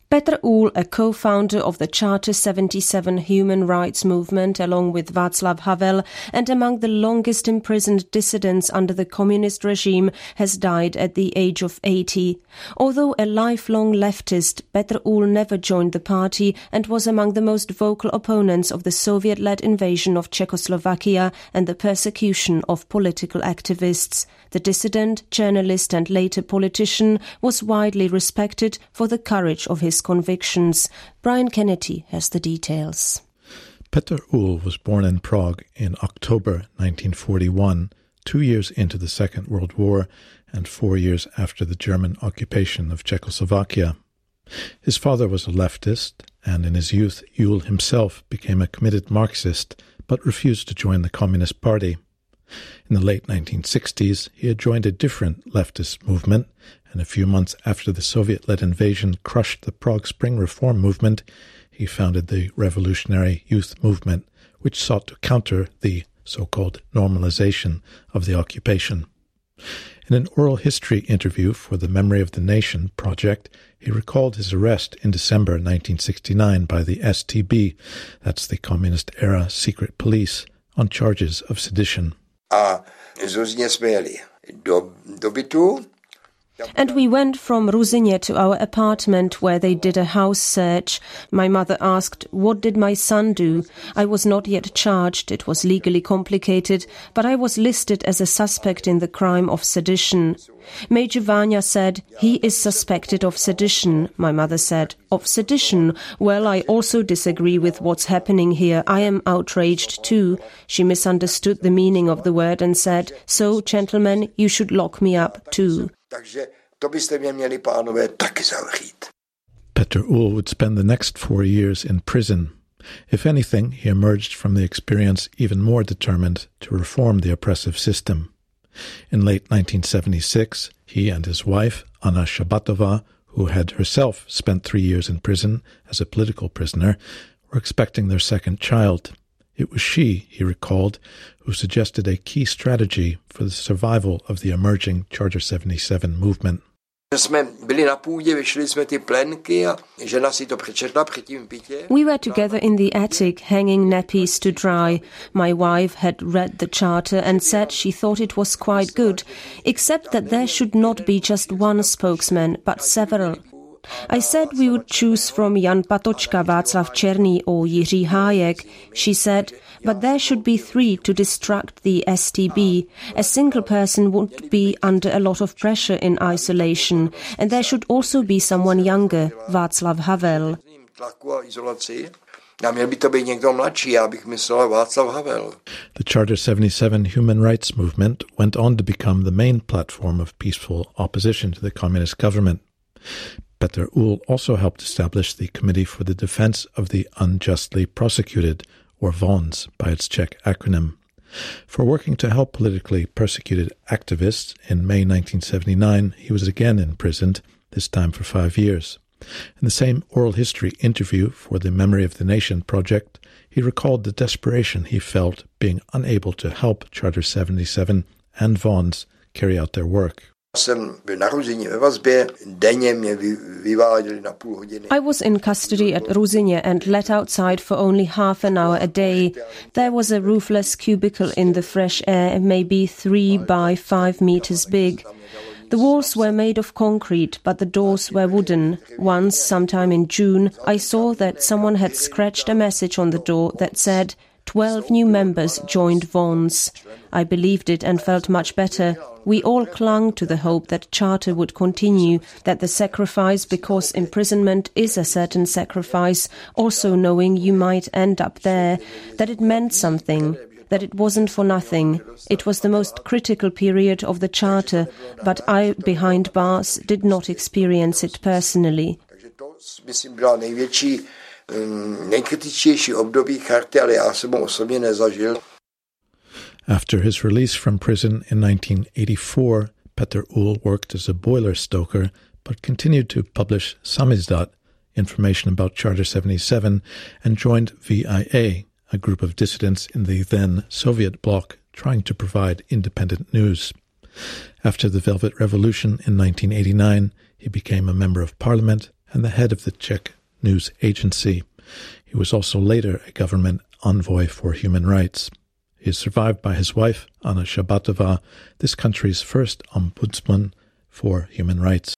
Petr Uhl, a co-founder of the Charter 77 human rights movement along with Václav Havel and among the longest imprisoned dissidents under the communist regime, has died at the age of 80. Although a lifelong leftist, Petr Uhl never joined the party and was among the most vocal opponents of the Soviet-led invasion of Czechoslovakia and the persecution of political activists. The dissident, journalist and later politician was widely respected for the courage of his convictions. Brian Kennedy has the details. Petr Uhl was born in Prague in October 1941, 2 years into the Second World War and 4 years after the German occupation of Czechoslovakia. His father was a leftist, and in his youth Uhl himself became a committed Marxist but refused to join the Communist Party. In the late 1960s, he had joined a different leftist movement, and a few months after the Soviet-led invasion crushed the Prague Spring Reform movement, he founded the Revolutionary Youth Movement, which sought to counter the so-called normalization of the occupation. In an oral history interview for the Memory of the Nation project, he recalled his arrest in December 1969 by the STB, that's the communist-era secret police, on charges of sedition. And we went from Ruzyně to our apartment where they did a house search. My mother asked, what did my son do? I was not yet charged, it was legally complicated, but I was listed as a suspect in the crime of sedition. Major Vanya said, he is suspected of sedition. My mother said, of sedition? Well, I also disagree with what's happening here. I am outraged too. She misunderstood the meaning of the word and said, so, gentlemen, you should lock me up too. Petr Uhl would spend the next 4 years in prison. If anything, he emerged from the experience even more determined to reform the oppressive system. In late 1976, he and his wife, Anna Shabatova, who had herself spent 3 years in prison as a political prisoner, were expecting their second child. It was she, he recalled, who suggested a key strategy for the survival of the emerging Charter 77 movement. We were together in the attic, hanging nappies to dry. My wife had read the charter and said she thought it was quite good, except that there should not be just one spokesman, but several. I said we would choose from Jan Patočka, Václav Černý or Jiří Hájek. She said, but there should be 3 to distract the STB. A single person would be under a lot of pressure in isolation. And there should also be someone younger, Václav Havel. The Charter 77 human rights movement went on to become the main platform of peaceful opposition to the communist government. Petr Uhl also helped establish the Committee for the Defense of the Unjustly Prosecuted, or VONS by its Czech acronym. For working to help politically persecuted activists, in May 1979 he was again imprisoned, this time for 5 years. In the same oral history interview for the Memory of the Nation project, he recalled the desperation he felt being unable to help Charter 77 and VONS carry out their work. I was in custody at Ruzyně and let outside for only half an hour a day. There was a roofless cubicle in the fresh air, maybe 3 by 5 meters big. The walls were made of concrete, but the doors were wooden. Once, sometime in June, I saw that someone had scratched a message on the door that said, 12 new members joined VONS. I believed it and felt much better. We all clung to the hope that Charter would continue, that the sacrifice, because imprisonment is a certain sacrifice, also knowing you might end up there, that it meant something, that it wasn't for nothing. It was the most critical period of the Charter, but I, behind bars, did not experience it personally. After his release from prison in 1984, Petr Uhl worked as a boiler stoker, but continued to publish Samizdat, information about Charter 77, and joined VIA, a group of dissidents in the then Soviet bloc trying to provide independent news. After the Velvet Revolution in 1989, he became a member of parliament, and the head of the Czech news agency. He was also later a government envoy for human rights. He is survived by his wife, Anna Shabatova, this country's first ombudsman for human rights.